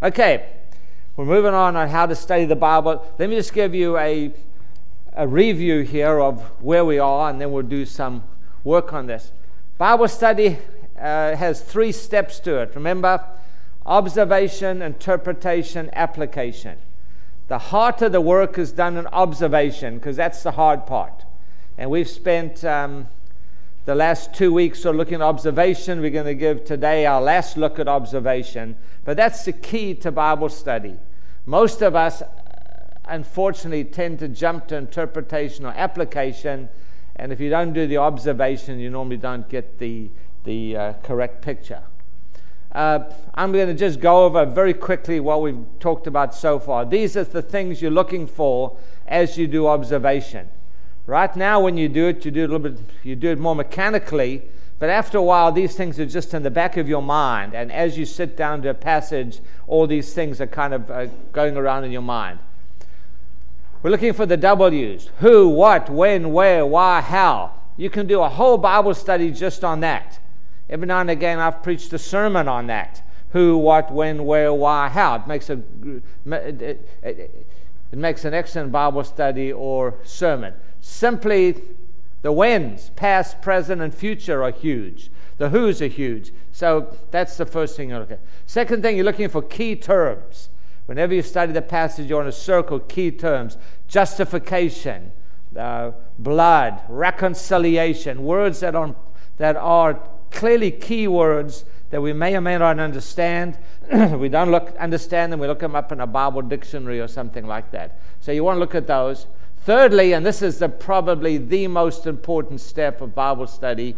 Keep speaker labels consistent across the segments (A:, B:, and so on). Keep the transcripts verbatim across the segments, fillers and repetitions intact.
A: Okay, we're moving on on how to study the Bible. Let me just give you a, a review here of where we are, and then we'll do some work on this. Bible study uh, has three steps to it. Remember, observation, interpretation, application. The heart of the work is done in observation, because that's the hard part. And we've spent um, the last two weeks sort of looking at observation. We're going to give today our last look at observation. But that's the key to Bible study. Most of us, unfortunately, tend to jump to interpretation or application. And if you don't do the observation, you normally don't get the, the uh, correct picture. Uh, I'm going to just go over very quickly what we've talked about so far. These are the things you're looking for as you do observation. Right now, when you do it, you do it a little bit, you do it more mechanically. But after a while, these things are just in the back of your mind. And as you sit down to a passage, all these things are kind of uh, going around in your mind. We're looking for the W's. Who, what, when, where, why, how. You can do a whole Bible study just on that. Every now and again, I've preached a sermon on that. Who, what, when, where, why, how. It makes a it, it, it, it makes an excellent Bible study or sermon. Simply, the whens, past, present, and future, are huge. The who's are huge. So that's the first thing you look at. Second thing, you're looking for key terms. Whenever you study the passage, you want to circle key terms. Justification, uh, blood, reconciliation, words that are that are clearly key words that we may or may not understand. If we don't look understand them, we look them up in a Bible dictionary or something like that. So you want to look at those. Thirdly, and this is the, probably the most important step of Bible study,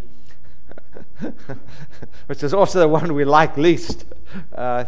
A: which is also the one we like least. Uh,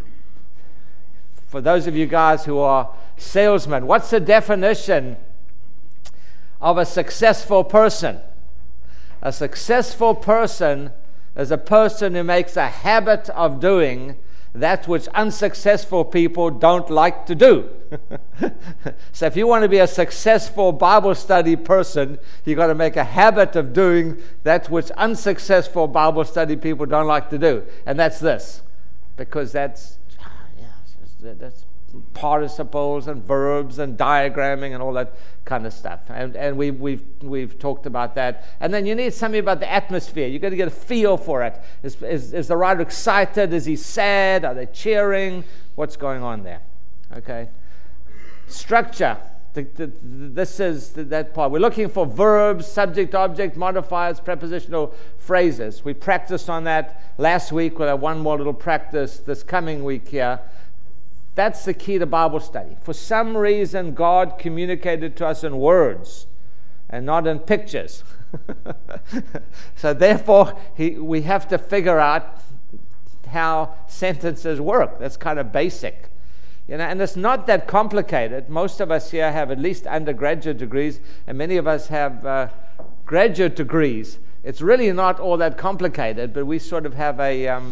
A: for those of you guys who are salesmen, what's the definition of a successful person? A successful person is a person who makes a habit of doing that which unsuccessful people don't like to do. So if you want to be a successful Bible study person, you've got to make a habit of doing that which unsuccessful Bible study people don't like to do. And that's this. Because that's, yeah, that's participles and verbs and diagramming and all that kind of stuff. And and we, we've we've talked about that. And then you need something about the atmosphere. You've got to get a feel for it. Is, is, is the writer excited? Is he sad? Are they cheering? What's going on there? Okay. Structure. The, the, this is the, that part. We're looking for verbs, subject, object, modifiers, prepositional phrases. We practiced on that last week. We'll have one more little practice this coming week here. That's the key to Bible study. For some reason, God communicated to us in words and not in pictures. So therefore, he, we have to figure out how sentences work. That's kind of basic. You know, and it's not that complicated. Most of us here have at least undergraduate degrees, and many of us have uh, graduate degrees. It's really not all that complicated, but we sort of have a... Um,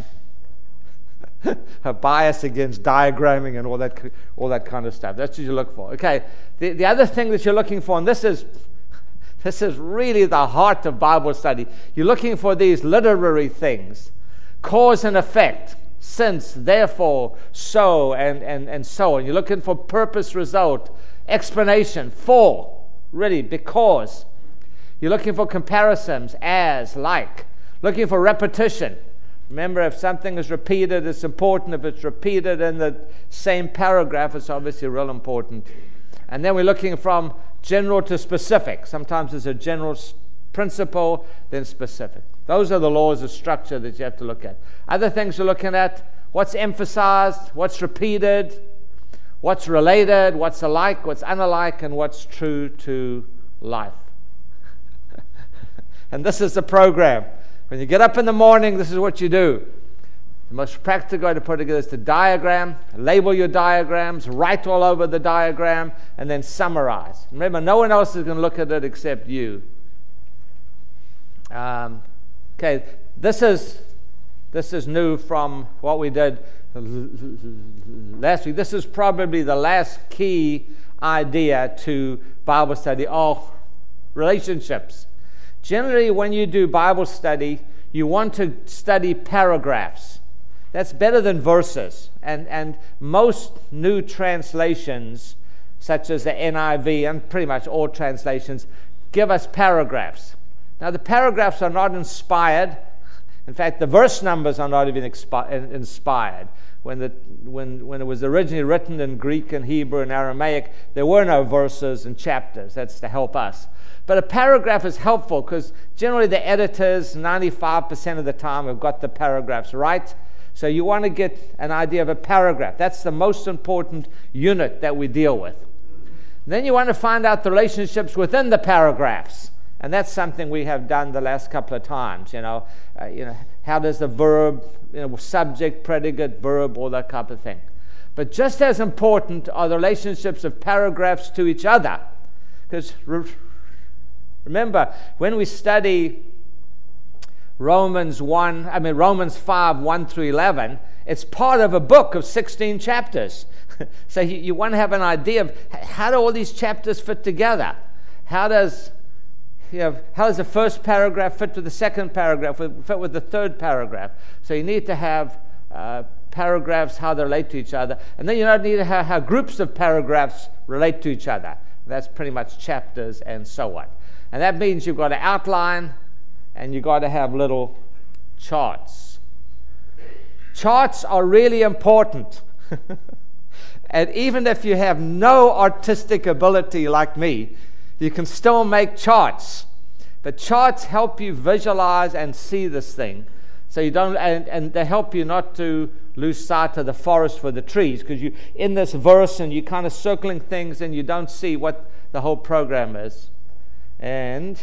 A: a bias against diagramming and all that all that kind of stuff. That's what you look for. Okay. The, the other thing that you're looking for, and this is this is really the heart of Bible study, you're looking for these literary things. Cause and effect. Since, therefore, so, and, and, and so on. You're looking for purpose, result, explanation, for, really, because. You're looking for comparisons, as, like. Looking for repetition. Remember, if something is repeated, it's important. If it's repeated in the same paragraph, it's obviously real important. And then we're looking from general to specific. Sometimes there's a general principle, then specific. Those are the laws of structure that you have to look at. Other things you're looking at, what's emphasized, what's repeated, what's related, what's alike, what's unalike, and what's true to life. And this is the program. When you get up in the morning, this is what you do. The most practical way to put it together is to diagram, label your diagrams, write all over the diagram, and then summarize. Remember, no one else is going to look at it except you. Um, okay, this is this is new from what we did last week. This is probably the last key idea to Bible study. Oh, relationships. Generally, when you do Bible study, you want to study paragraphs. that's better than verses. And, and most new translations, such as the N I V and pretty much all translations, give us paragraphs. Now, the paragraphs are not inspired. In fact, the verse numbers are not even expi- inspired. When, the, when, when it was originally written in Greek and Hebrew and Aramaic, there were no verses and chapters. That's to help us. But a paragraph is helpful because generally the editors, ninety-five percent of the time, have got the paragraphs right. So you want to get an idea of a paragraph. That's the most important unit that we deal with. Then you want to find out the relationships within the paragraphs. And that's something we have done the last couple of times. You know, uh, you know, how does the verb, you know, subject, predicate, verb, all that type of thing. But just as important are the relationships of paragraphs to each other. Because re- remember, when we study Romans one, I mean Romans five, one through eleven, it's part of a book of sixteen chapters. So you, you want to have an idea of how do all these chapters fit together? How does You know, how does the first paragraph fit with the second paragraph, fit with the third paragraph? So you need to have uh, paragraphs, how they relate to each other. And then you need to have how groups of paragraphs relate to each other. That's pretty much chapters and so on. And that means you've got to outline and you've got to have little charts. Charts are really important. And even if you have no artistic ability like me, you can still make charts. But charts help you visualize and see this thing. So you don't, and, and they help you not to lose sight of the forest for the trees, because you in this verse and you're kind of circling things and you don't see what the whole program is. And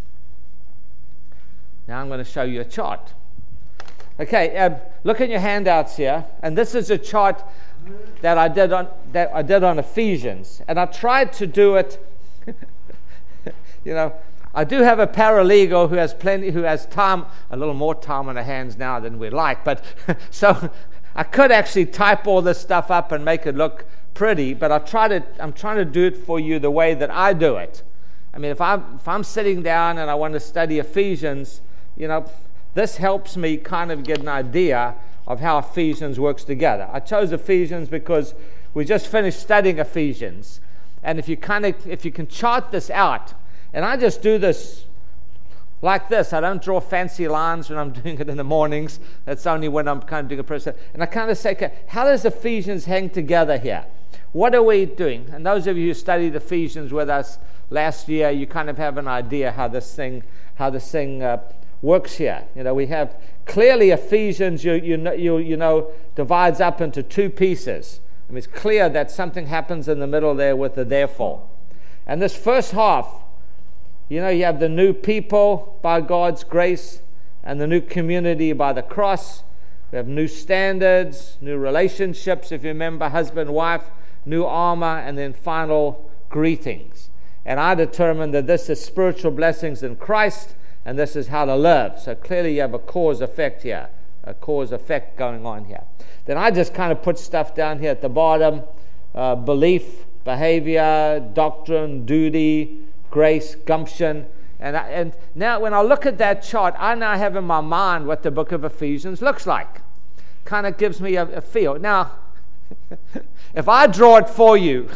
A: now I'm going to show you a chart. Okay, uh, look at your handouts here, and this is a chart that I did on that I did on Ephesians, and I tried to do it. You know, I do have a paralegal who has plenty, who has time, a little more time on her hands now than we'd like. But so I could actually type all this stuff up and make it look pretty. But I try to, I'm trying to do it for you the way that I do it. I mean, if I'm if I'm sitting down and I want to study Ephesians, you know, this helps me kind of get an idea of how Ephesians works together. I chose Ephesians because we just finished studying Ephesians, and if you kind of if you can chart this out. And I just do this like this. I don't draw fancy lines when I'm doing it in the mornings. That's only when I'm kind of doing a process. And I kind of say, okay, how does Ephesians hang together here? What are we doing? And those of you who studied Ephesians with us last year, you kind of have an idea how this thing, how this thing uh, works here. You know, we have clearly Ephesians, you you know, you, you know, divides up into two pieces. I mean, it's clear that something happens in the middle there with the therefore. And this first half, you know, you have the new people by God's grace and the new community by the cross. We have new standards, new relationships, if you remember, husband, wife, new armor, and then final greetings. And I determined that this is spiritual blessings in Christ, and this is how to live. So clearly you have a cause effect here, a cause effect going on here. Then I just kind of put stuff down here at the bottom, uh, belief, behavior, doctrine, duty, grace, gumption, and I, and now when I look at that chart, I now have in my mind what the book of Ephesians looks like. Kind of gives me a, a feel. Now, if I draw it for you,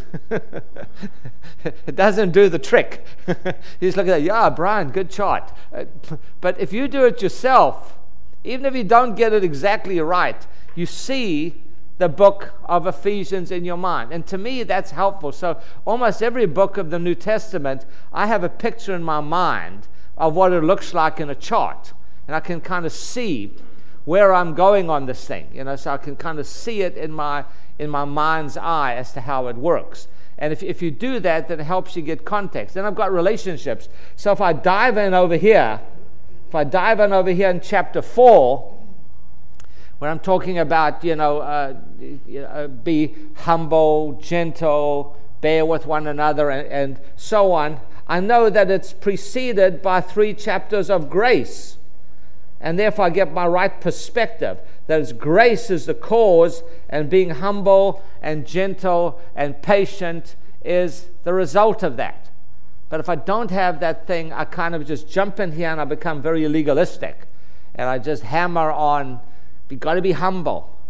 A: it doesn't do the trick. You just look at that, yeah, Brian, good chart. Uh, but if you do it yourself, even if you don't get it exactly right, you see the book of Ephesians in your mind. And to me, that's helpful. So almost every book of the New Testament, I have a picture in my mind of what it looks like in a chart. And I can kind of see where I'm going on this thing. You know, so I can kind of see it in my in my mind's eye as to how it works. And if, if you do that, then it helps you get context. Then I've got relationships. So if I dive in over here, if I dive in over here in chapter four, when I'm talking about, you know, uh, uh, be humble, gentle, bear with one another, and, and so on, I know that it's preceded by three chapters of grace. And therefore I get my right perspective. That is, grace is the cause, and being humble and gentle and patient is the result of that. But if I don't have that thing, I kind of just jump in here and I become very legalistic. And I just hammer on, you've got to be humble.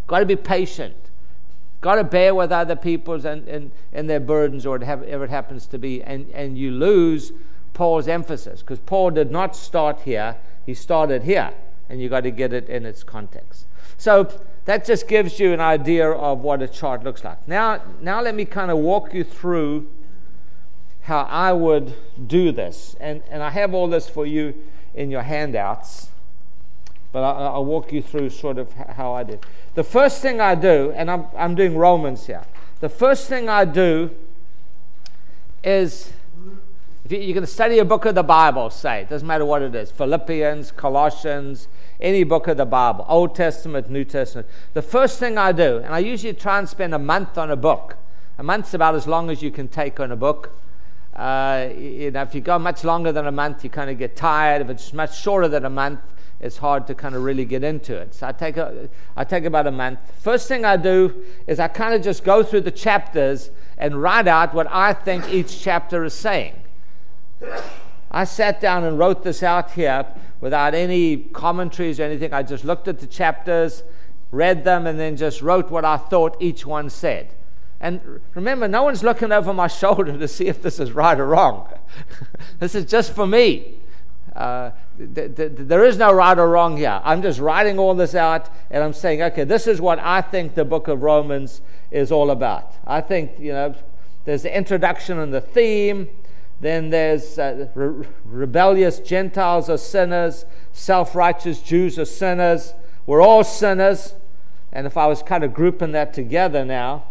A: got to be patient, got to bear with other people's and, and, and their burdens, or whatever it happens to be, and, and you lose Paul's emphasis, because Paul did not start here, he started here, and you got to get it in its context. So that just gives you an idea of what a chart looks like. Now, now let me kind of walk you through how I would do this, and, and I have all this for you in your handouts, but I, I'll walk you through sort of how I do. The first thing I do, and I'm, I'm doing Romans here, the first thing I do is, if you, you're going to study a book of the Bible, say, it doesn't matter what it is, Philippians, Colossians, any book of the Bible, Old Testament, New Testament, the first thing I do, and I usually try and spend a month on a book. A month's about as long as you can take on a book. Uh, you know, if you go much longer than a month, you kind of get tired. If it's much shorter than a month, it's hard to kind of really get into it. So I take a, I take about a month. First thing I do is I kind of just go through the chapters and write out what I think each chapter is saying. I sat down and wrote this out here without any commentaries or anything. I just looked at the chapters, read them, and then just wrote what I thought each one said. And remember, no one's looking over my shoulder to see if this is right or wrong. This is just for me. Uh, th- th- there is no right or wrong here. I'm just writing all this out, and I'm saying, okay, this is what I think the book of Romans is all about. I think, you know, there's the introduction and the theme. Then there's uh, re- rebellious Gentiles are sinners, self-righteous Jews are sinners. We're all sinners. And if I was kind of grouping that together now,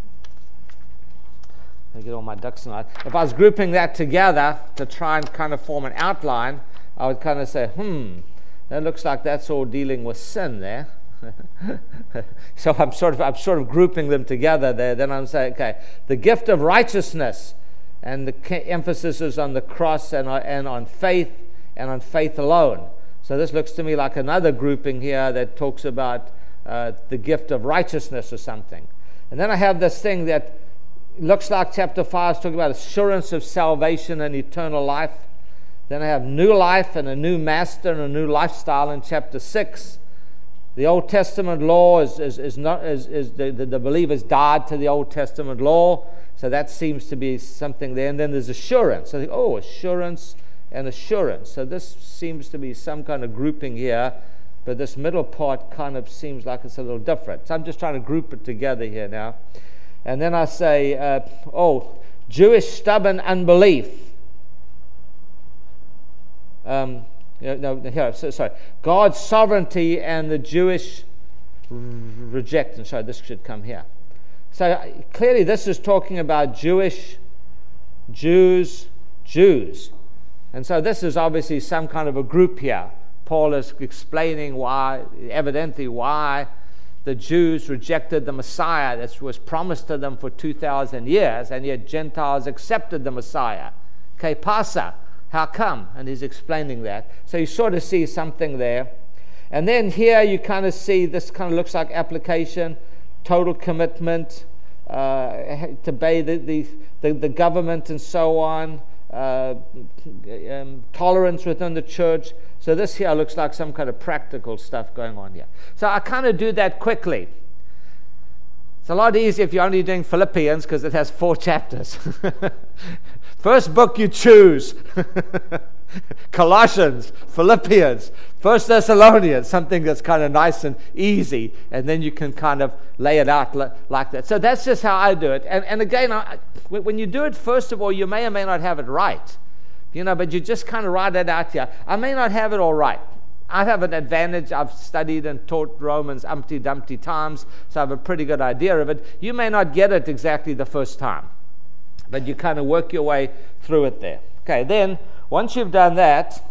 A: I get all my ducks in a row. If I was grouping that together to try and kind of form an outline, I would kind of say, hmm, that looks like that's all dealing with sin there. So I'm sort of I'm sort of grouping them together there. Then I'm saying, okay, the gift of righteousness, and the emphasis is on the cross and on, and on faith and on faith alone. So this looks to me like another grouping here that talks about uh, the gift of righteousness or something. And then I have this thing that looks like chapter five is talking about assurance of salvation and eternal life. Then I have new life and a new master and a new lifestyle in chapter six. The Old Testament law is is, is not is, is the, the, the believers died to the Old Testament law, so that seems to be something there. And then there's assurance. I think, oh, assurance and assurance. So this seems to be some kind of grouping here, but this middle part kind of seems like it's a little different. So I'm just trying to group it together here now. And then I say, uh, oh, Jewish stubborn unbelief. Um, no, no, here, so, sorry. God's sovereignty and the Jewish rejection. Sorry, this should come here. So clearly this is talking about Jewish, Jews, Jews. And so this is obviously some kind of a group here. Paul is explaining why, evidently why, the Jews rejected the Messiah that was promised to them for two thousand years, and yet Gentiles accepted the Messiah. Que pasa? How come? And he's explaining that. So you sort of see something there. And then here you kind of see, this kind of looks like application, total commitment, uh, to obey the, the, the, the government and so on, uh, um, tolerance within the church. So this here looks like some kind of practical stuff going on here. So I kind of do that quickly. It's a lot easier if you're only doing Philippians because it has four chapters. First book you choose. Colossians, Philippians, First Thessalonians, something that's kind of nice and easy, and then you can kind of lay it out like that. So that's just how I do it. And, and again, I, when you do it, first of all, you may or may not have it right. You know, but you just kind of write it out here. I may not have it all right. I have an advantage. I've studied and taught Romans umpty dumpty times, so I have a pretty good idea of it. You may not get it exactly the first time, but you kind of work your way through it there. Okay, then once you've done that,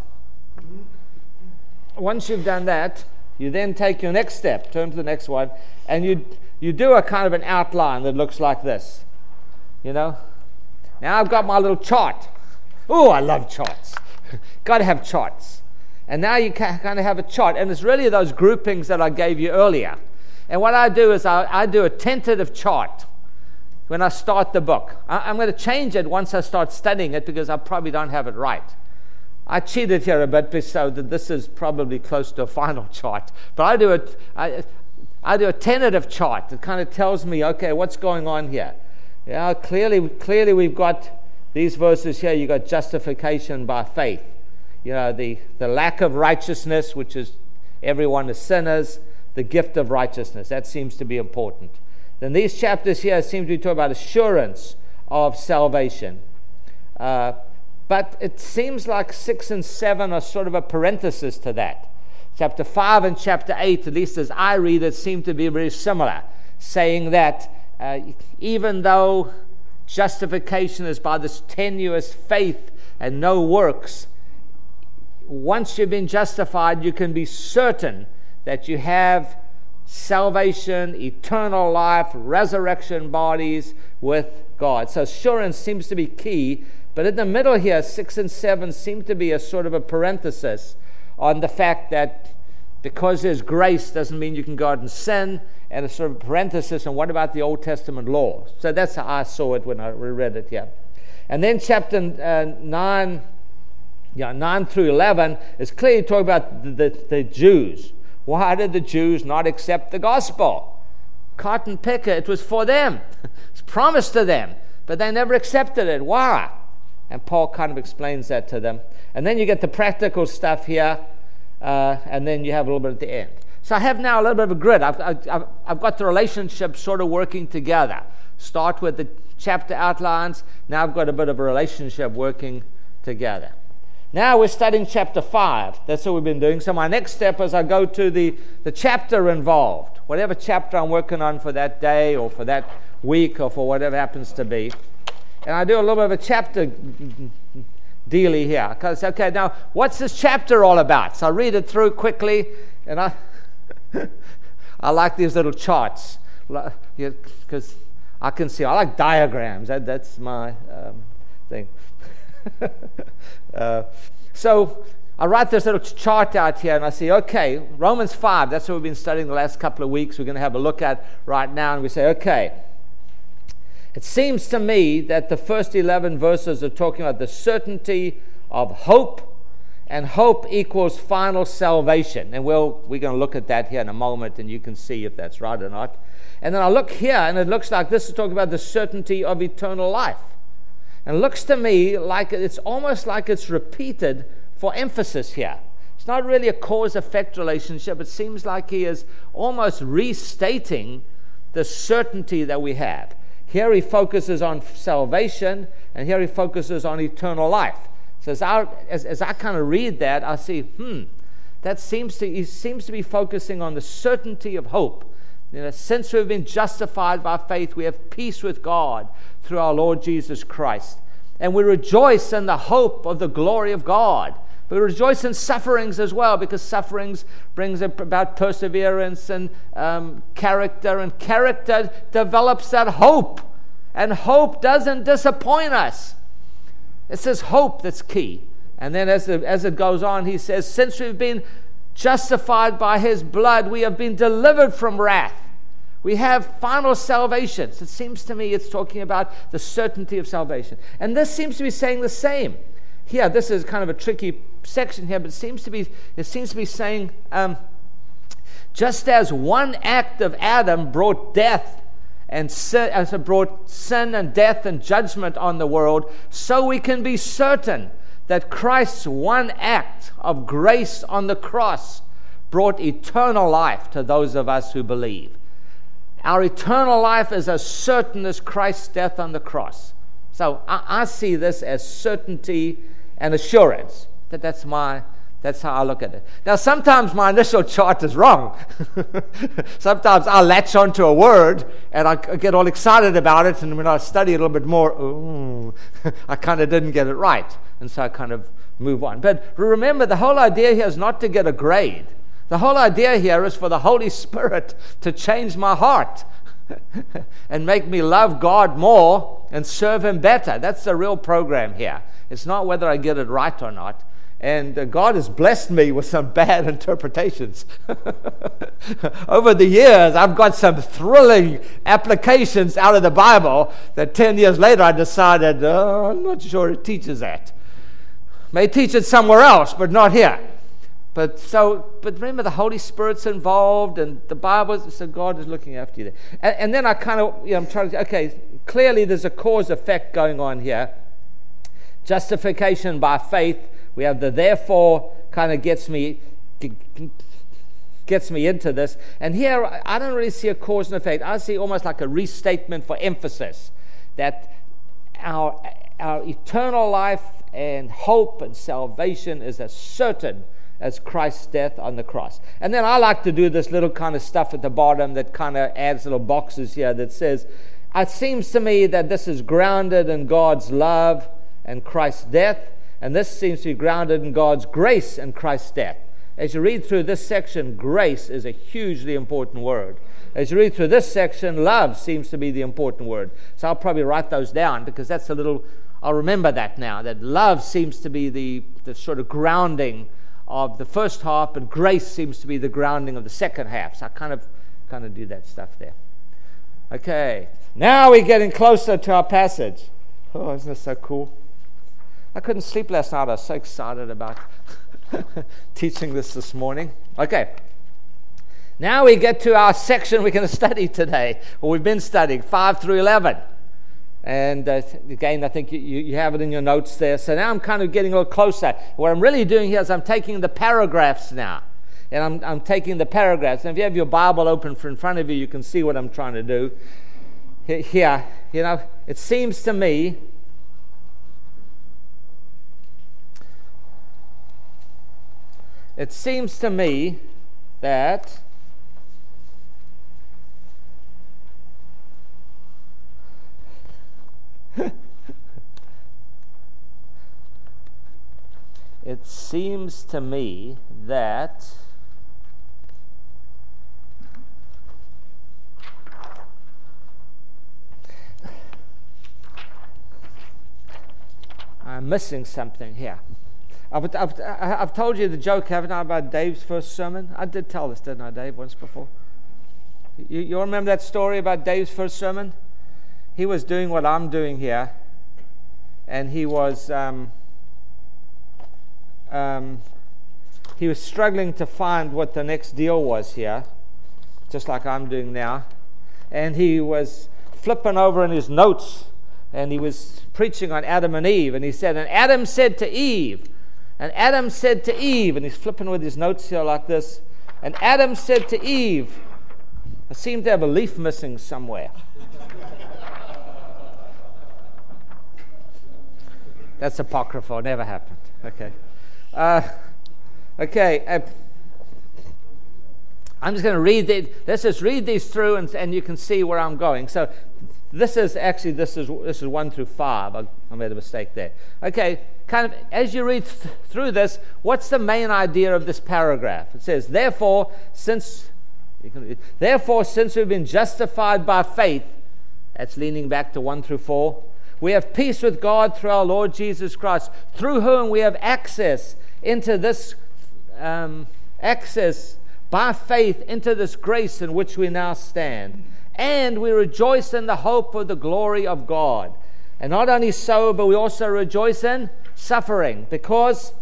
A: once you've done that, you then take your next step, turn to the next one, and you you do a kind of an outline that looks like this. You know, now I've got my little chart. Oh, I love charts. Got to have charts. And now you kind of have a chart. And it's really those groupings that I gave you earlier. And what I do is I, I do a tentative chart when I start the book. I, I'm going to change it once I start studying it because I probably don't have it right. I cheated here a bit so that this is probably close to a final chart. But I do it. I, I do a tentative chart that kind of tells me, okay, what's going on here? Yeah, clearly, clearly we've got these verses here. You've got justification by faith. You know, the, the lack of righteousness, which is everyone is sinners, the gift of righteousness. That seems to be important. Then these chapters here seem to be talking about assurance of salvation. Uh, but it seems like six and seven are sort of a parenthesis to that. Chapter five and chapter eight, at least as I read it, seem to be very similar, saying that uh, even though justification is by this tenuous faith and no works, once you've been justified, you can be certain that you have salvation, eternal life, resurrection bodies with God. So assurance seems to be key, but in the middle here, six and seven seem to be a sort of a parenthesis on the fact that because there's grace doesn't mean you can go out and sin, and a sort of parenthesis on what about the Old Testament law. So that's how I saw it when I read it here. And then chapter uh, nine, yeah, nine through eleven is clearly talking about the, the, the Jews. Why did the Jews not accept the gospel? Cotton picker, it was for them. It's promised to them, but they never accepted it. Why? And Paul kind of explains that to them. And then you get the practical stuff here, uh, and then you have a little bit at the end. So I have now a little bit of a grid. I've, I've, I've got the relationship sort of working together. Start with the chapter outlines. Now I've got a bit of a relationship working together. Now we're studying chapter five. That's what we've been doing. So my next step is I go to the, the chapter involved, whatever chapter I'm working on for that day or for that week or for whatever happens to be. And I do a little bit of a chapter dealy here. Because, okay, now what's this chapter all about? So I read it through quickly, and I I like these little charts because I can see. I like diagrams. That, that's my um, thing. uh, so I write this little chart out here, and I see, okay, Romans five. That's what we've been studying the last couple of weeks. We're going to have a look at right now, and we say, okay. It seems to me that the first eleven verses are talking about the certainty of hope, and hope equals final salvation. And we'll, we're going to look at that here in a moment, and you can see if that's right or not. And then I look here, and it looks like this is talking about the certainty of eternal life. And it looks to me like it's almost like it's repeated for emphasis here. It's not really a cause-effect relationship. It seems like he is almost restating the certainty that we have. Here he focuses on salvation, and here he focuses on eternal life. So as I, as, as I kind of read that, I see, hmm, that seems to he seems to be focusing on the certainty of hope. You know, since we've been justified by faith, we have peace with God through our Lord Jesus Christ. And we rejoice in the hope of the glory of God. We rejoice in sufferings as well, because sufferings brings about perseverance and um, character, and character develops that hope. And hope doesn't disappoint us. It says hope that's key. And then as, the, as it goes on, he says, since we've been justified by his blood, we have been delivered from wrath. We have final salvation. So it seems to me it's talking about the certainty of salvation. And this seems to be saying the same. Here, this is kind of a tricky section here, but it seems to be, it seems to be saying, um, just as one act of Adam brought death and sin, as it brought sin and death and judgment on the world, so we can be certain that Christ's one act of grace on the cross brought eternal life to those of us who believe. Our eternal life is as certain as Christ's death on the cross. So I, I see this as certainty and assurance. That that's my that's how I look at it. Now sometimes my initial chart is wrong. Sometimes I latch onto a word and I get all excited about it, and when I study it a little bit more, ooh, I kind of didn't get it right, and so I kind of move on. But remember, the whole idea here is not to get a grade. The whole idea here is for the Holy Spirit to change my heart and make me love God more and serve Him better. That's the real program here. It's not whether I get it right or not. And uh, God has blessed me with some bad interpretations. Over the years, I've got some thrilling applications out of the Bible that ten years later I decided, oh, I'm not sure it teaches that. May teach it somewhere else, but not here. But so, but remember, the Holy Spirit's involved, and the Bible. So God is looking after you there. And, and then I kind of, you know, I'm trying to. Okay, clearly there's a cause effect going on here. Justification by faith. We have the therefore kind of gets me gets me into this. And here I don't really see a cause and effect. I see almost like a restatement for emphasis that our our eternal life and hope and salvation is as certain as Christ's death on the cross. And then I like to do this little kind of stuff at the bottom that kind of adds little boxes here that says, it seems to me that this is grounded in God's love and Christ's death, and this seems to be grounded in God's grace and Christ's death. As you read through this section, grace is a hugely important word. As you read through this section, love seems to be the important word. So I'll probably write those down because that's a little, I'll remember that now, that love seems to be the, the sort of grounding of the first half, but grace seems to be the grounding of the second half. So I kind of kind of do that stuff there. Okay, now we're getting closer to our passage. Oh, isn't this so cool? I couldn't sleep last night. I was so excited about teaching this this morning. Okay, now we get to our section we're going to study today, or we've been studying, five through eleven. And uh, again, I think you, you have it in your notes there. So now I'm kind of getting a little closer. What I'm really doing here is I'm taking the paragraphs now. And I'm, I'm taking the paragraphs. And if you have your Bible open for in front of you, you can see what I'm trying to do. Here, you know, it seems to me it seems to me that it seems to me that I'm missing something here. I've, I've, I've told you the joke, haven't I, about Dave's first sermon? I did tell this, didn't I, Dave, once before? You, you all remember that story about Dave's first sermon? He was doing what I'm doing here, and he was um, um, he was struggling to find what the next deal was here, just like I'm doing now. And he was flipping over in his notes, and he was preaching on Adam and Eve, and he said, and Adam said to Eve, and Adam said to Eve, and he's flipping with his notes here like this, and Adam said to Eve, I seem to have a leaf missing somewhere. That's apocryphal. Never happened. Okay. Uh, okay. Uh, I'm just going to read the, let's just read these through, and, and you can see where I'm going. So this is actually this is this is one through five. I, I made a mistake there. Okay. Kind of as you read th- through this, what's the main idea of this paragraph? It says, therefore, since you can, therefore, since we've been justified by faith, that's leaning back to one through four. We have peace with God through our Lord Jesus Christ, through whom we have access into this um, access by faith into this grace in which we now stand. And we rejoice in the hope of the glory of God. And not only so, but we also rejoice in suffering, because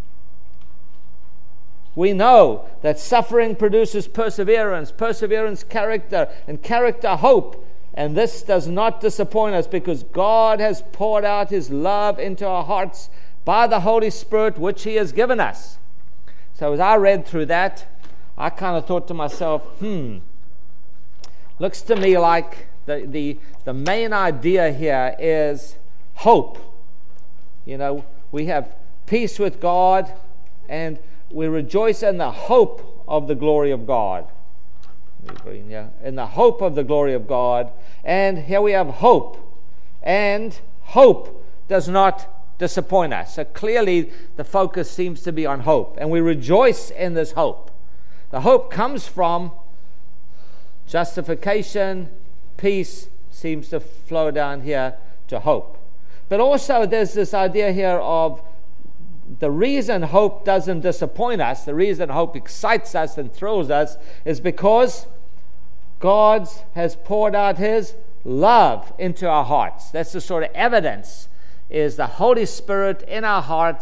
A: we know that suffering produces perseverance, perseverance character, and character hope. And this does not disappoint us, because God has poured out His love into our hearts by the Holy Spirit, which He has given us. So as I read through that, I kind of thought to myself, hmm, looks to me like the, the, the main idea here is hope. You know, we have peace with God, and we rejoice in the hope of the glory of God. Yeah, in the hope of the glory of God. And here we have hope. And hope does not disappoint us. So clearly the focus seems to be on hope. And we rejoice in this hope. The hope comes from justification. Peace seems to flow down here to hope. But also there's this idea here of the reason hope doesn't disappoint us, the reason hope excites us and thrills us, is because God has poured out His love into our hearts. That's the sort of evidence, is the Holy Spirit in our hearts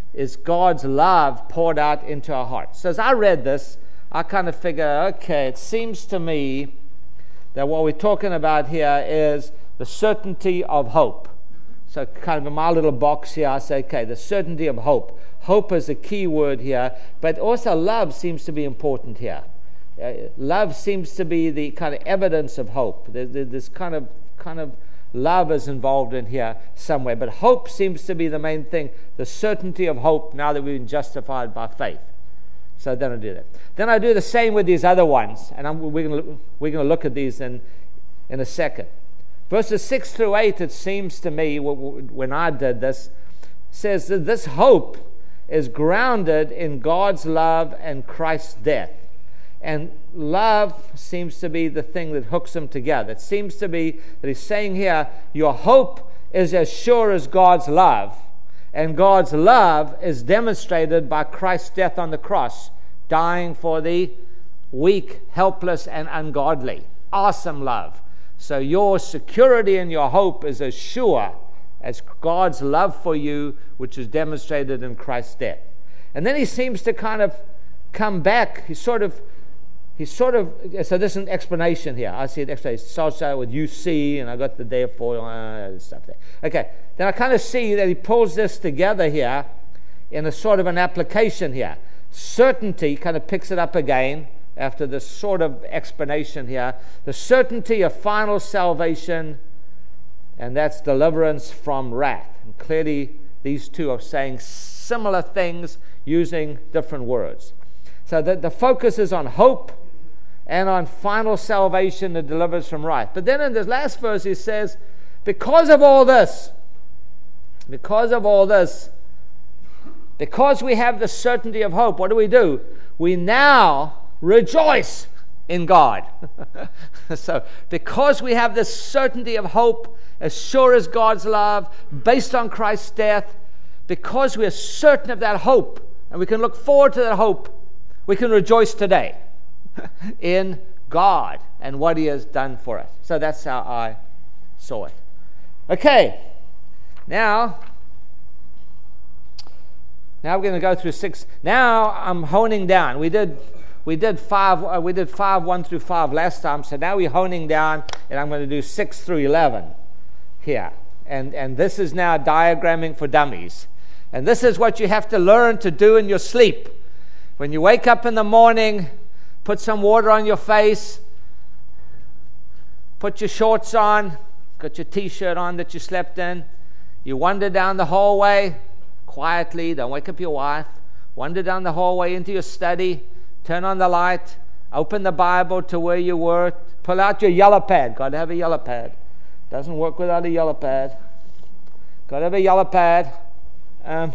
A: is God's love poured out into our hearts. So as I read this, I kind of figure, okay, it seems to me that what we're talking about here is the certainty of hope. So kind of in my little box here, I say, okay, the certainty of hope. Hope is a key word here, but also love seems to be important here. Uh, love seems to be the kind of evidence of hope. There, there, this kind of kind of love is involved in here somewhere, but hope seems to be the main thing, the certainty of hope now that we've been justified by faith. So then I do that. Then I do the same with these other ones, and I'm, we're going to we're going to look at these in in a second. Verses six through eight, it seems to me, when I did this, says that this hope is grounded in God's love and Christ's death. And love seems to be the thing that hooks them together. It seems to be that he's saying here, your hope is as sure as God's love. And God's love is demonstrated by Christ's death on the cross, dying for the weak, helpless, and ungodly. Awesome love. So your security and your hope is as sure as God's love for you, which is demonstrated in Christ's death. And then he seems to kind of come back. He sort of, he sort of, so this is an explanation here. I see an explanation. Starts out with you see, and I got the therefore, uh, stuff there. Okay, then I kind of see that he pulls this together here in a sort of an application here. Certainty kind of picks it up again after this sort of explanation here. The certainty of final salvation, and that's deliverance from wrath. And clearly, these two are saying similar things using different words. So the, the focus is on hope and on final salvation that delivers from wrath. But then in this last verse, he says, because of all this, because of all this, because we have the certainty of hope, what do we do? We now rejoice in God. So, because we have this certainty of hope, as sure as God's love, based on Christ's death, because we are certain of that hope, and we can look forward to that hope, we can rejoice today in God and what He has done for us. So that's how I saw it. Okay, now, now we're going to go through six. Now I'm honing down. We did. We did five. Uh, we did five one through five last time. So now we're honing down, and I'm going to do six through eleven here. And and this is now diagramming for dummies. And this is what you have to learn to do in your sleep. When you wake up in the morning, put some water on your face, put your shorts on, got your T-shirt on that you slept in. You wander down the hallway quietly. Don't wake up your wife. Wander down the hallway into your study. Turn on the light, open the Bible to where you were, pull out your yellow pad. Got to have a yellow pad. Doesn't work without a yellow pad. Got to have a yellow pad. Um,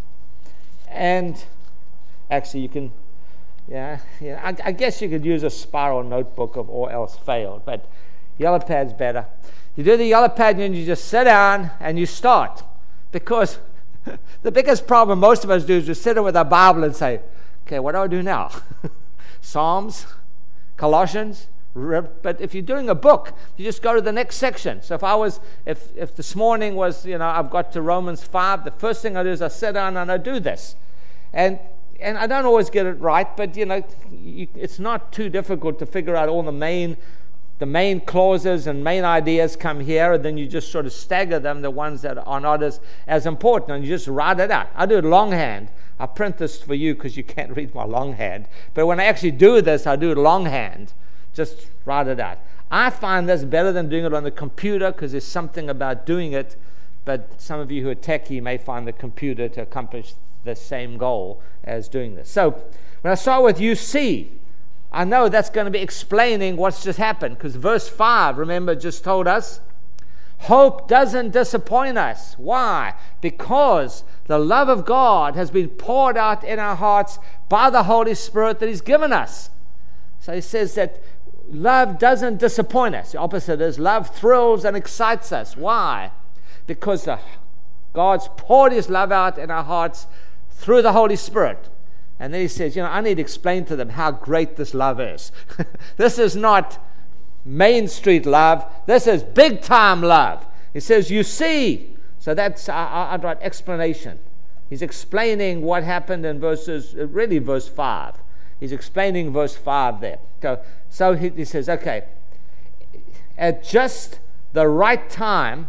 A: and actually, you can, yeah, yeah. I, I guess you could use a spiral notebook of or else failed, but yellow pad's better. You do the yellow pad and you just sit down and you start. Because the biggest problem most of us do is just sit there with our Bible and say, okay, what do I do now? Psalms, Colossians, but if you're doing a book, you just go to the next section. So if I was, if if this morning was, you know, I've got to Romans five, the first thing I do is I sit down and I do this. And and I don't always get it right, but, you know, you, it's not too difficult to figure out all the main the main clauses and main ideas come here, and then you just sort of stagger them, the ones that are not as, as important, and you just write it out. I do it longhand. I print this for you because you can't read my longhand. But when I actually do this, I do it longhand. Just write it out. I find this better than doing it on the computer because there's something about doing it, but some of you who are techie may find the computer to accomplish the same goal as doing this. So when I start with you see, I know that's going to be explaining what's just happened, because verse five, remember, just told us, hope doesn't disappoint us. Why? Because the love of God has been poured out in our hearts by the Holy Spirit that He's given us. So he says that love doesn't disappoint us. The opposite is love thrills and excites us. Why? Because the, God's poured His love out in our hearts through the Holy Spirit. And then he says, you know, I need to explain to them how great this love is. This is not Main Street love. This is big time love. He says, you see. So that's, I, I'd write explanation. He's explaining what happened in verses, really verse five. He's explaining verse five there. So, so he, he says, okay, at just the right time,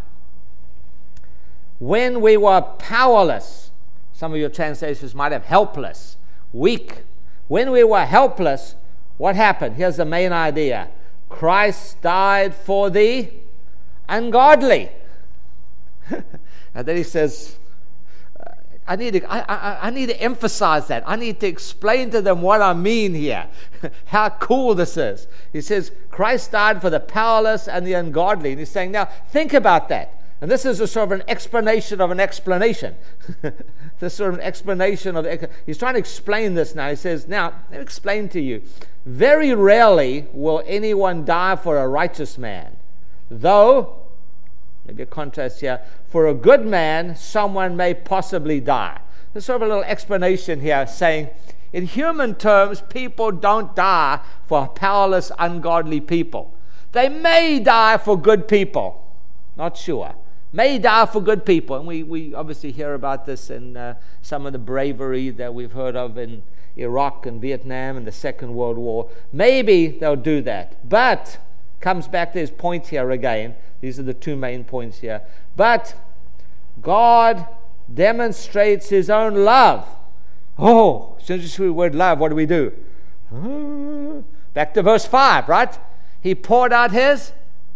A: when we were powerless, some of your translations might have helpless, weak. When we were helpless, what happened? Here's the main idea. Christ died for the ungodly. And then he says, I need to, I, I, I need to emphasize that. I need to explain to them what I mean here. How cool this is. He says, Christ died for the powerless and the ungodly. And he's saying, now, think about that. And this is a sort of an explanation of an explanation. This sort of an explanation of, he's trying to explain this now. He says, now, let me explain to you. Very rarely will anyone die for a righteous man. Though, maybe a contrast here, for a good man, someone may possibly die. There's sort of a little explanation here saying, in human terms, people don't die for powerless, ungodly people. They may die for good people. Not sure. May die for good people. And we, we obviously hear about this in uh, some of the bravery that we've heard of in Iraq and Vietnam and the Second World War. Maybe they'll do that. But, comes back to his point here again. These are the two main points here. But God demonstrates his own love. Oh, as soon as you see the word love, what do we do? Uh, back to verse five, right? He poured out his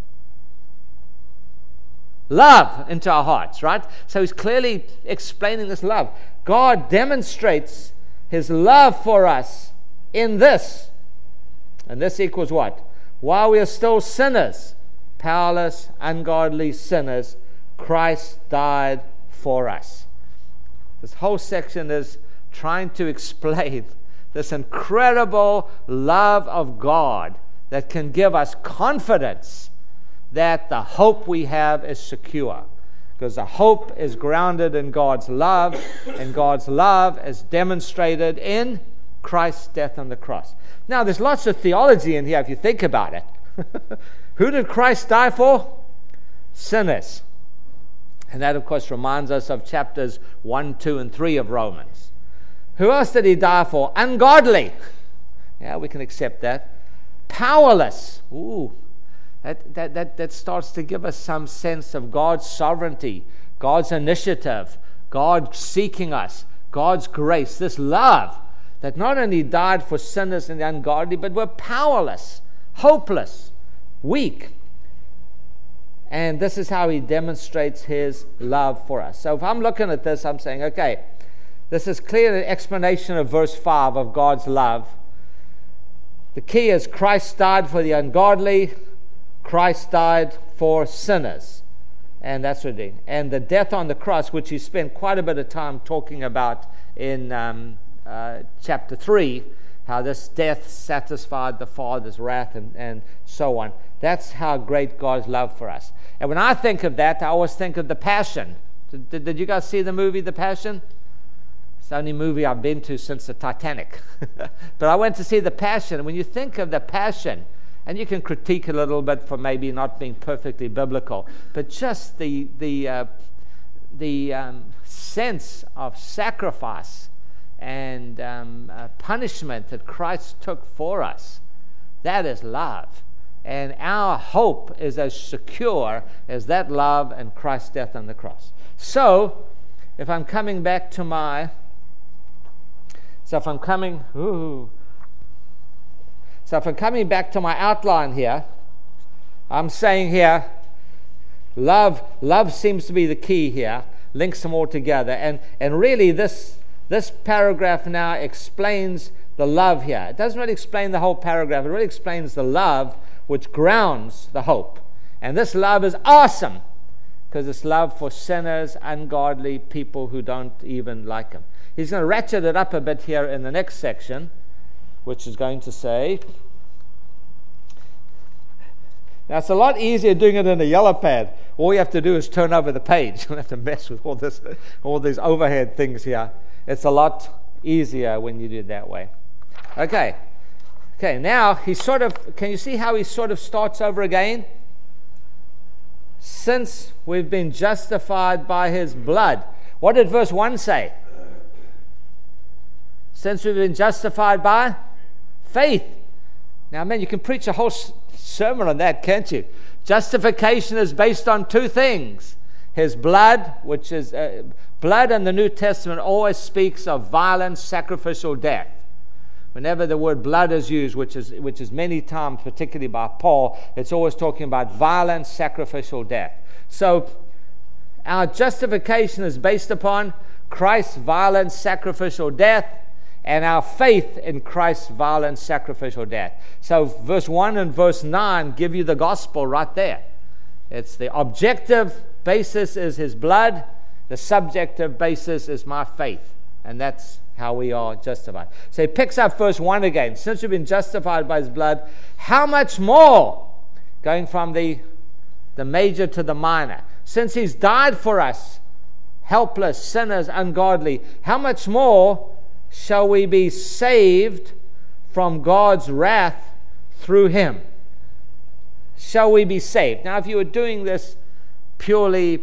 A: love into our hearts, right? So he's clearly explaining this love. God demonstrates his love for us in this. And this equals what? While we are still sinners, powerless, ungodly sinners, Christ died for us. This whole section is trying to explain this incredible love of God that can give us confidence that the hope we have is secure. Because the hope is grounded in God's love, and God's love is demonstrated in Christ's death on the cross. Now, there's lots of theology in here if you think about it. Who did Christ die for? Sinners. And that, of course, reminds us of chapters one, two, and three of Romans. Who else did he die for? Ungodly. Yeah, we can accept that. Powerless. Ooh, that, that, that, that starts to give us some sense of God's sovereignty, God's initiative, God seeking us, God's grace, this love that not only died for sinners and the ungodly, but were powerless, hopeless, weak. And this is how he demonstrates his love for us. So if I'm looking at this, I'm saying, okay, this is clearly an explanation of verse five of God's love. The key is Christ died for the ungodly, Christ died for sinners. And that's what it is. And the death on the cross, which he spent quite a bit of time talking about in um, uh, chapter three, how this death satisfied the Father's wrath and, and so on. That's how great God's love for us. And when I think of that, I always think of The Passion. Did, did you guys see the movie The Passion? It's the only movie I've been to since the Titanic. But I went to see The Passion. And when you think of The Passion, and you can critique it a little bit for maybe not being perfectly biblical, but just the the uh, the um, sense of sacrifice and um, uh, punishment that Christ took for us, that is love. And our hope is as secure as that love and Christ's death on the cross. So, if I'm coming back to my, so if I'm coming, ooh, so if I'm coming back to my outline here, I'm saying here, love, love seems to be the key here, links them all together, and and really this this paragraph now explains the love here. It doesn't really explain the whole paragraph. It really explains the love which grounds the hope. And this love is awesome because it's love for sinners, ungodly people who don't even like him. He's going to ratchet it up a bit here in the next section, which is going to say, now it's a lot easier doing it in a yellow pad. All you have to do is turn over the page. You don't have to mess with all this, all these overhead things here. It's a lot easier when you do it that way. Okay. Okay, now he sort of, can you see how he sort of starts over again? Since we've been justified by his blood. What did verse one say? Since we've been justified by faith. Now, man, you can preach a whole s- sermon on that, can't you? Justification is based on two things. His blood, which is uh, blood in the New Testament always speaks of violent sacrificial death. Whenever the word blood is used, which is which is many times, particularly by Paul, it's always talking about violent sacrificial death. So our justification is based upon Christ's violent sacrificial death and our faith in Christ's violent sacrificial death. So verse one and verse nine give you the gospel right there. It's the objective basis is his blood. The subjective basis is my faith. And that's how we are justified. So he picks up verse one again. Since we've been justified by his blood, how much more? Going from the, the major to the minor. Since he's died for us, helpless, sinners, ungodly, how much more shall we be saved from God's wrath through him? Shall we be saved? Now, if you were doing this purely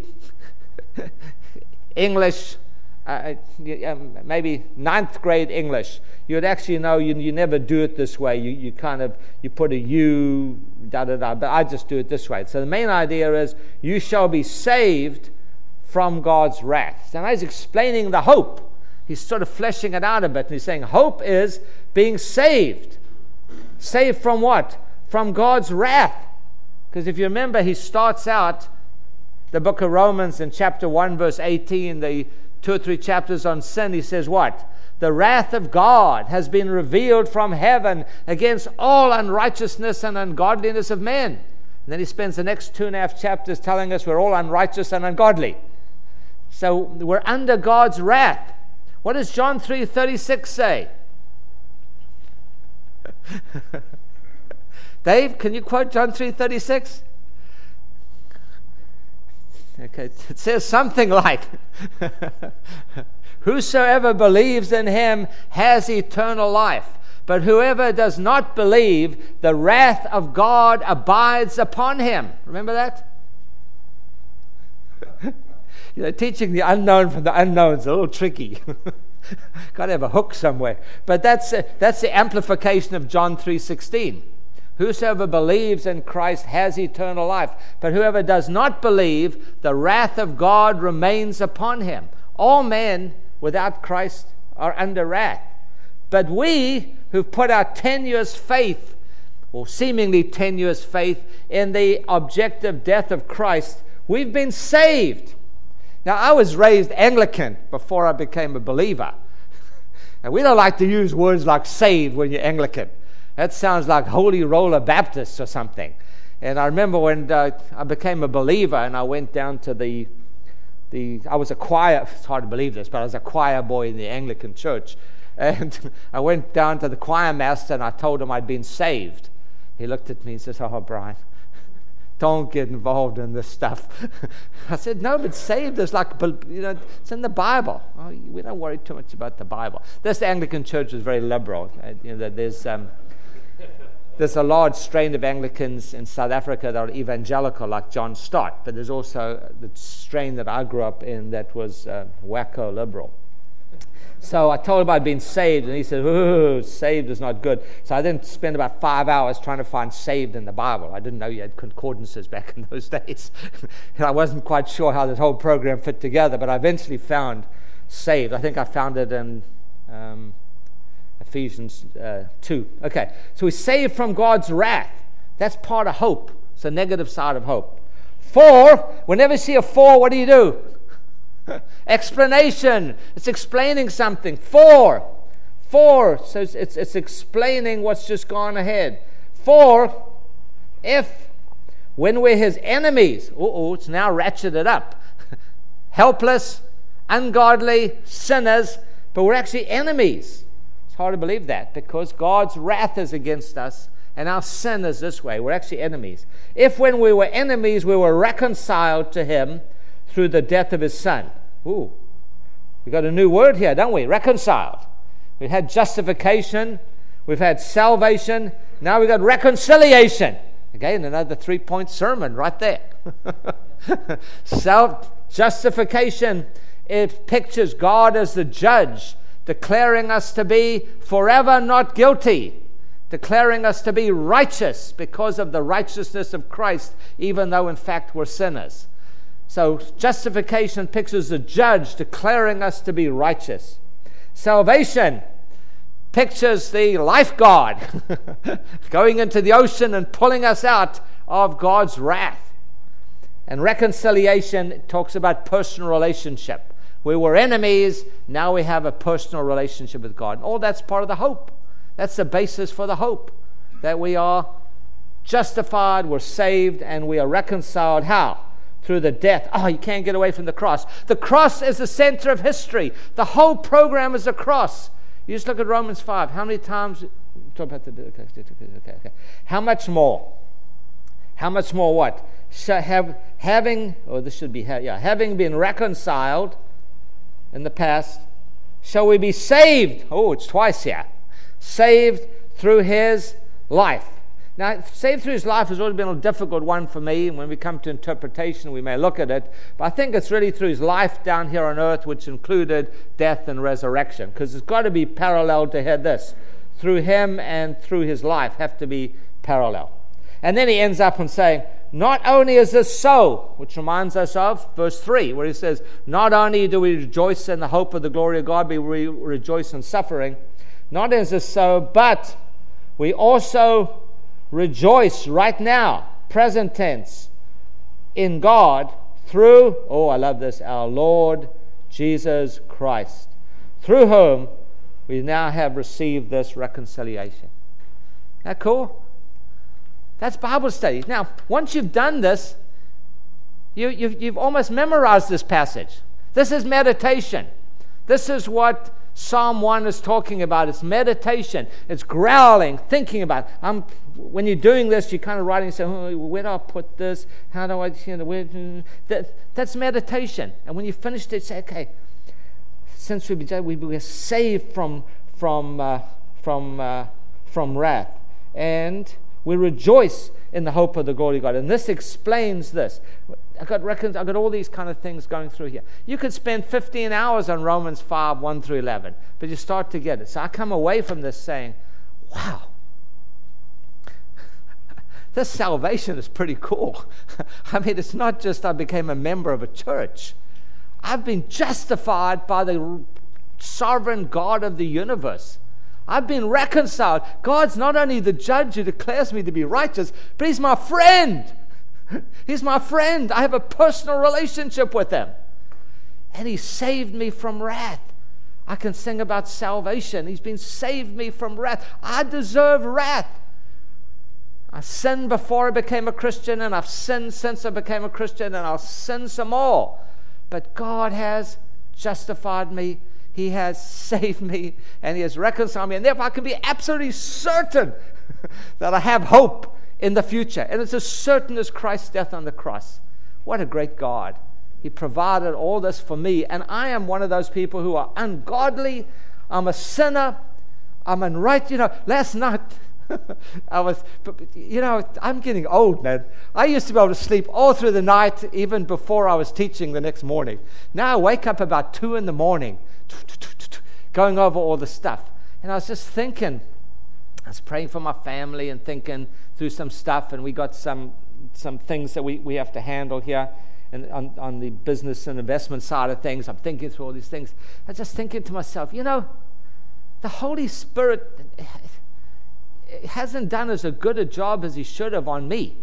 A: English, uh, maybe ninth grade English, you would actually know you, you never do it this way. You, you kind of, you put a U, da da da, but I just do it this way. So the main idea is, you shall be saved from God's wrath. So now he's explaining the hope. He's sort of fleshing it out a bit. And he's saying hope is being saved. Saved from what? From God's wrath. Because if you remember, he starts out the book of Romans in chapter one, verse eighteen, the two or three chapters on sin. He says what? The wrath of God has been revealed from heaven against all unrighteousness and ungodliness of men. And then he spends the next two and a half chapters telling us we're all unrighteous and ungodly. So we're under God's wrath. What does John three thirty-six say? Dave, can you quote John three thirty-six? Okay, it says something like, whosoever believes in him has eternal life. But whoever does not believe, the wrath of God abides upon him. Remember that? You know, teaching the unknown from the unknown is a little tricky. Got to have a hook somewhere. But that's uh, that's the amplification of John three sixteen. Whosoever believes in Christ has eternal life. But whoever does not believe, the wrath of God remains upon him. All men without Christ are under wrath. But we who've put our tenuous faith, or seemingly tenuous faith, in the objective death of Christ, we've been saved. Now, I was raised Anglican before I became a believer. And we don't like to use words like saved when you're Anglican. That sounds like Holy Roller Baptist or something. And I remember when uh, I became a believer and I went down to the, the, I was a choir, it's hard to believe this, but I was a choir boy in the Anglican church. And I went down to the choir master and I told him I'd been saved. He looked at me and says, oh, Brian, don't get involved in this stuff. I said, no, but saved is like, you know, it's in the Bible. Oh, we don't worry too much about the Bible. This Anglican church is very liberal. Uh, you know, there's um, there's a large strain of Anglicans in South Africa that are evangelical, like John Stott. But there's also the strain that I grew up in that was uh, wacko liberal. So I told him I'd been saved, and he said, ooh, saved is not good. So I then spent about five hours trying to find saved in the Bible. I didn't know you had concordances back in those days. And I wasn't quite sure how this whole program fit together, but I eventually found saved. I think I found it in um, Ephesians uh, two. Okay, so we're saved from God's wrath. That's part of hope. It's the negative side of hope. For, whenever you see a for, what do you do? Explanation. It's explaining something. For. For. So it's, it's, it's explaining what's just gone ahead. For, if, when we're his enemies, uh-oh, it's now ratcheted up. Helpless, ungodly, sinners, but we're actually enemies. It's hard to believe that because God's wrath is against us and our sin is this way. We're actually enemies. If when we were enemies, we were reconciled to him through the death of his son. Ooh, we got a new word here, don't we? Reconciled. We've had justification. We've had salvation. Now we've got reconciliation. Again, another three-point sermon right there. Self-justification, it pictures God as the judge declaring us to be forever not guilty, declaring us to be righteous because of the righteousness of Christ, even though in fact we're sinners. So justification pictures the judge declaring us to be righteous. Salvation pictures the lifeguard going into the ocean and pulling us out of God's wrath. And reconciliation talks about personal relationship. We were enemies, now we have a personal relationship with God. And all that's part of the hope. That's the basis for the hope, that we are justified, we're saved, and we are reconciled. How? Through the death. Oh, you can't get away from the cross. The cross is the center of history. The whole program is the cross. You just look at Romans five. How many times? Talk about the, okay, okay, okay. How much more? How much more what? So have, having, or this should be, yeah, having been reconciled in the past, shall we be saved? Oh, it's twice here. Saved through his life. Now, saved through his life has always been a difficult one for me. When we come to interpretation, we may look at it. But I think it's really through his life down here on earth, which included death and resurrection. Because it's got to be parallel to hear this. Through him and through his life have to be parallel. And then he ends up on saying, not only is this so, which reminds us of verse three, where he says, not only do we rejoice in the hope of the glory of God, but we rejoice in suffering. Not is this so, but we also rejoice right now, present tense, in God through, oh, I love this, our Lord Jesus Christ, through whom we now have received this reconciliation. Isn't that cool? That's Bible study. Now, once you've done this, you, you've, you've almost memorized this passage. This is meditation. This is what Psalm one is talking about. It's meditation. It's growling, thinking about it. I'm, when you're doing this, you're kind of writing, saying, oh, where do I put this? How do I, you know, where, that, that's meditation. And when you finished it, say, okay, since we we were saved from from uh, from uh, from wrath, and we rejoice in the hope of the glory of God. And this explains this. I got reckons, I got all these kind of things going through here. You could spend fifteen hours on Romans five, one through eleven, but you start to get it. So I come away from this saying, wow, this salvation is pretty cool. I mean, it's not just I became a member of a church. I've been justified by the sovereign God of the universe. I've been reconciled. God's not only the judge who declares me to be righteous, but he's my friend. He's my friend. I have a personal relationship with him. And he saved me from wrath. I can sing about salvation. He's been saved me from wrath. I deserve wrath. I sinned before I became a Christian, and I've sinned since I became a Christian, and I'll sin some more. But God has justified me. He has saved me, and he has reconciled me. And therefore I can be absolutely certain that I have hope in the future. And it's as certain as Christ's death on the cross. What a great God. He provided all this for me. And I am one of those people who are ungodly. I'm a sinner. I'm unright. You know, last night, I was, you know, I'm getting old, man. I used to be able to sleep all through the night, even before I was teaching the next morning. Now I wake up about two in the morning, going over all the stuff. And I was just thinking, I was praying for my family and thinking through some stuff, and we got some some things that we, we have to handle here and on, on the business and investment side of things. I'm thinking through all these things. I was just thinking to myself, you know, the Holy Spirit hasn't done as a good a job as he should have on me.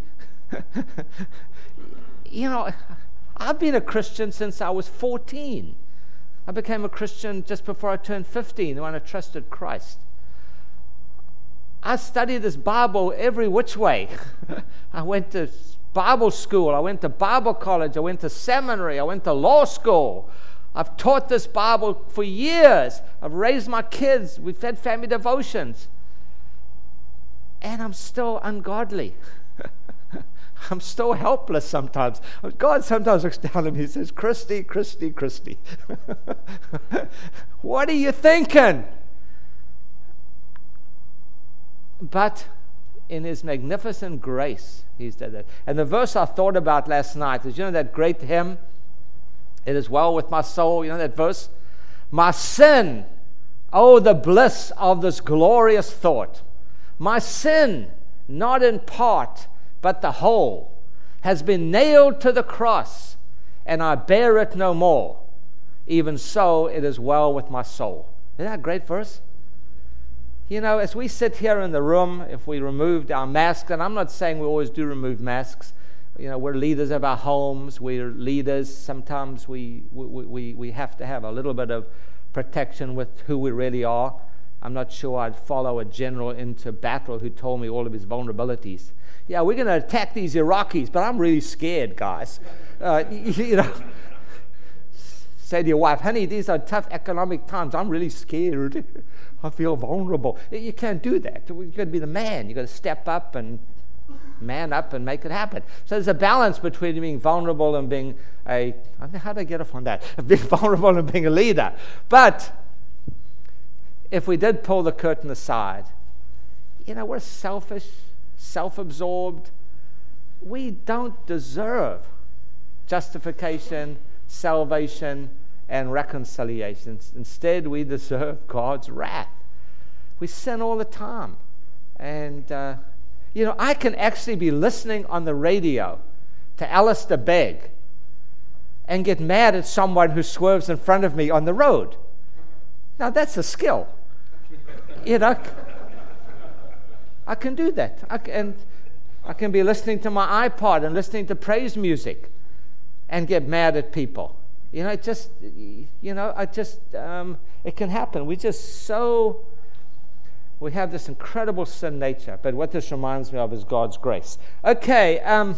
A: You know, I've been a Christian since I was fourteen. I became a Christian just before I turned fifteen when I trusted Christ. I studied this Bible every which way. I went to Bible school. I went to Bible college. I went to seminary. I went to law school. I've taught this Bible for years. I've raised my kids. We've had family devotions. And I'm still ungodly. I'm still helpless sometimes. God sometimes looks down at me and says, Christy, Christy, Christy. What are you thinking? But in his magnificent grace, he's done that. And the verse I thought about last night is, you know that great hymn, It Is Well With My Soul? You know that verse? My sin Oh, the bliss of this glorious thought. My sin, not in part, but the whole, has been nailed to the cross, and I bear it no more. Even so, it is well with my soul. Isn't that a great verse? You know, as we sit here in the room, if we removed our masks, and I'm not saying we always do remove masks. You know, we're leaders of our homes. We're leaders. Sometimes we we, we, we have to have a little bit of protection with who we really are. I'm not sure I'd follow a general into battle who told me all of his vulnerabilities. Yeah, we're going to attack these Iraqis, but I'm really scared, guys. Uh, you, you know, say to your wife, honey, these are tough economic times. I'm really scared. I feel vulnerable. You can't do that. You've got to be the man. You've got to step up and man up and make it happen. So there's a balance between being vulnerable and being a, I don't know how to get off on that, being vulnerable and being a leader. But if we did pull the curtain aside, you know, we're selfish, self-absorbed. We don't deserve justification, salvation, and reconciliation. Instead, we deserve God's wrath. We sin all the time. And, uh, you know, I can actually be listening on the radio to Alistair Begg and get mad at someone who swerves in front of me on the road. Now, that's a skill. You know, I can do that. I can, and I can be listening to my iPod and listening to praise music and get mad at people. You know, it just, you know, I just, um, it can happen. We just so, we have this incredible sin nature. But what this reminds me of is God's grace. Okay, um,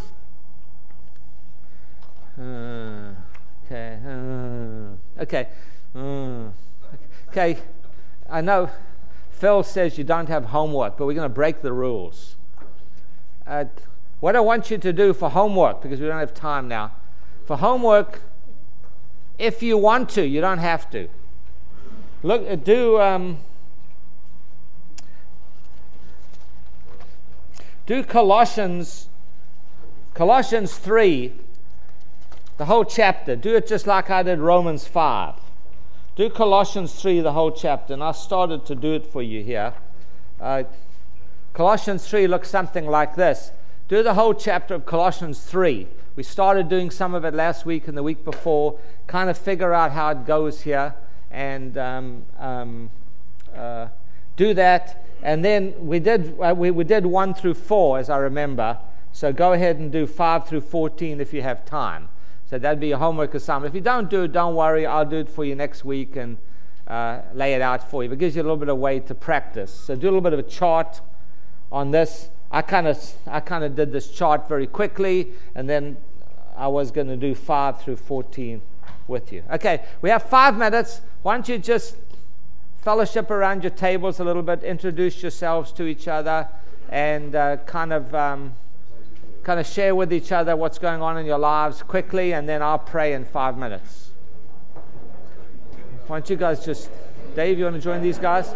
A: uh, okay, uh, okay, uh, okay, I know Phil says you don't have homework, but we're going to break the rules. Uh, what I want you to do for homework, because we don't have time now, for homework, if you want to, you don't have to. Look, do um, do Colossians, Colossians three, the whole chapter. Do it just like I did Romans five. Do Colossians three, the whole chapter, and I started to do it for you here. Uh, Colossians three looks something like this. Do the whole chapter of Colossians three. We started doing some of it last week and the week before, kind of figure out how it goes here, and um, um, uh, do that. And then we did uh, we, we did one through four, as I remember. So go ahead and do five through fourteen if you have time. So that'd be a homework assignment. If you don't do it, don't worry. I'll do it for you next week and uh, lay it out for you. It gives you a little bit of way to practice. So do a little bit of a chart on this. I kind of I kind of did this chart very quickly, and then I was going to do five through fourteen with you. Okay, we have five minutes. Why don't you just fellowship around your tables a little bit, introduce yourselves to each other, and uh, kind of um, kind of share with each other what's going on in your lives quickly, and then I'll pray in five minutes. Why don't you guys just, Dave, you want to join these guys?